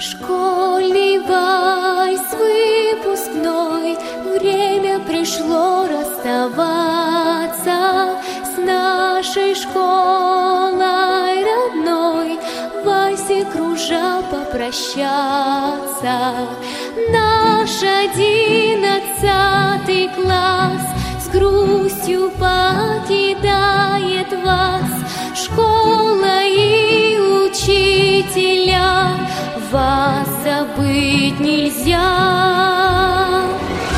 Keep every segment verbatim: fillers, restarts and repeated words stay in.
Школьный вальс выпускной, время пришло расставаться с нашей школой родной, в вальсе кружа попрощаться. Наш одиннадцатый класс с грустью покидает вас. Школа и учителя, вас забыть нельзя.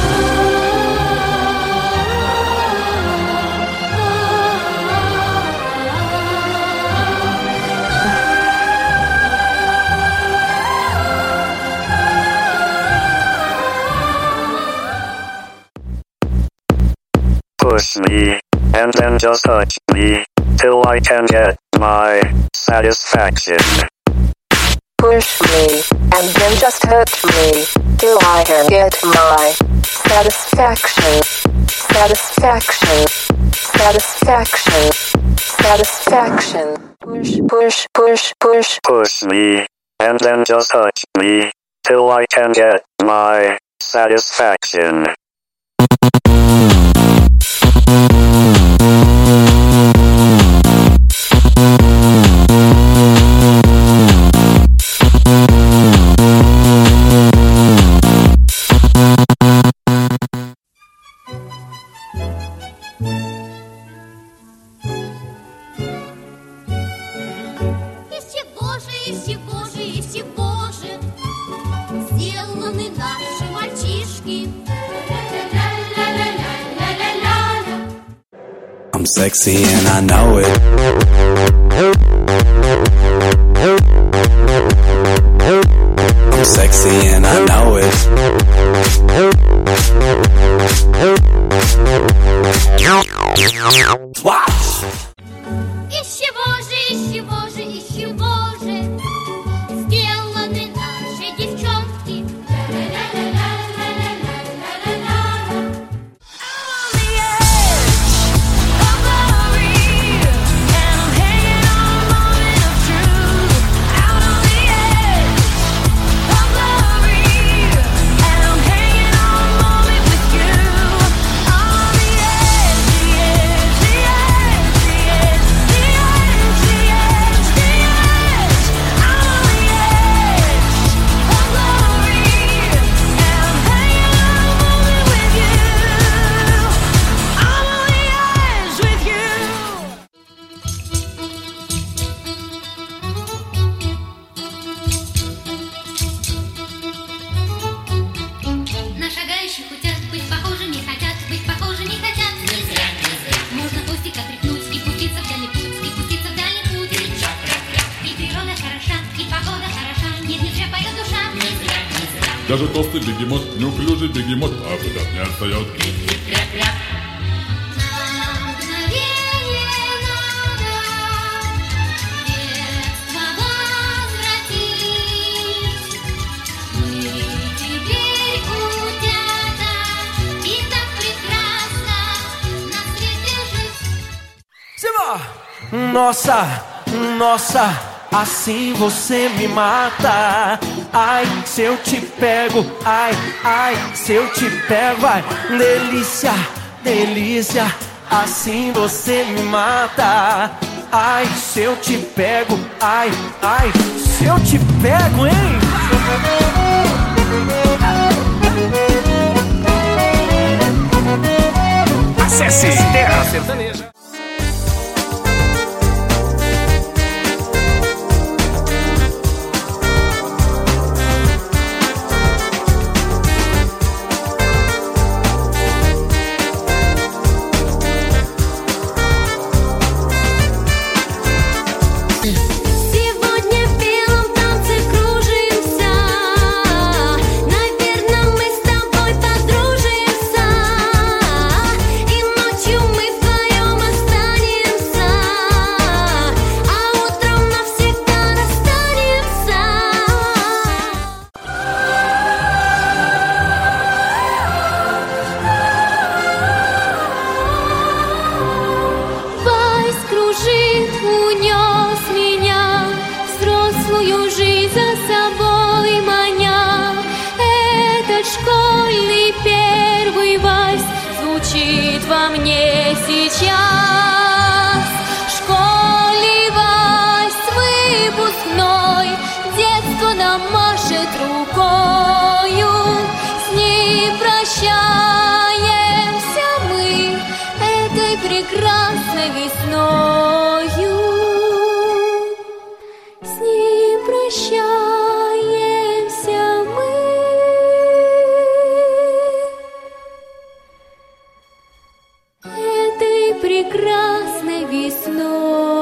Push me, and then just touch me, till I can get my satisfaction. Push me, and then just touch me, till I can get my satisfaction. Satisfaction. Satisfaction. Satisfaction. Push, push, push, push. Push me, and then just touch me, till I can get my satisfaction. I'm sexy and I know it. I'm sexy and I know it. Watch! Из чего же, из чего же, из чего же сделаны наши девчонки? Даже толстый бегемот, неуклюжий бегемот, а куда не отстает. Nossa, nossa, assim você me mata. Ai, se eu te pego, ai, ai, se eu te pego, ai, delícia, delícia, assim você me mata. Ai, se eu te pego, ai, ai, se eu te pego, hein? Acesse Terra Sertaneja. Наверное, мы с тобой подружимся, и ночью мы вдвоем мне сейчас. В школе вальс выпускной, детство нам машет рукою. С ней прощаемся мы этой прекрасной весною. С ней прощаемся мы этой прекрасной весной.